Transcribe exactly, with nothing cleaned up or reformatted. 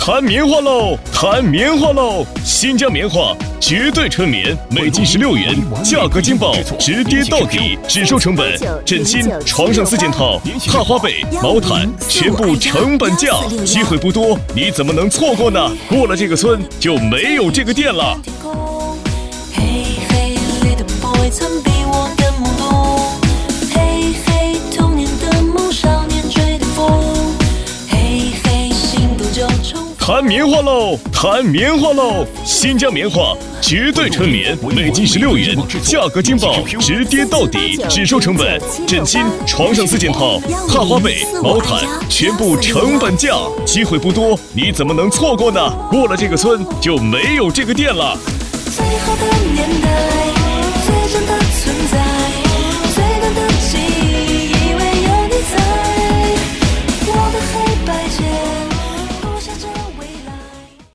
谈棉花喽，谈棉花喽！新疆棉花绝对纯棉，每斤十六元，价格劲爆，直跌到底，只收成本，枕巾、床上四件套、踏花被、毛毯，全部成本价，机会不多，你怎么能错过呢？过了这个村就没有这个店了。 曾比我更懵懂，嘿嘿，童年的梦，少年追的风，嘿嘿，心动就冲。 谈棉花喽，谈棉花喽！新疆棉花绝对纯棉，每斤十六元，价格劲爆，直跌到底，只收成本，枕巾、床上四件套、踏花被、毛毯，全部成本价，机会不多，你怎么能错过呢？过了这个村就没有这个店了。 最后的年代。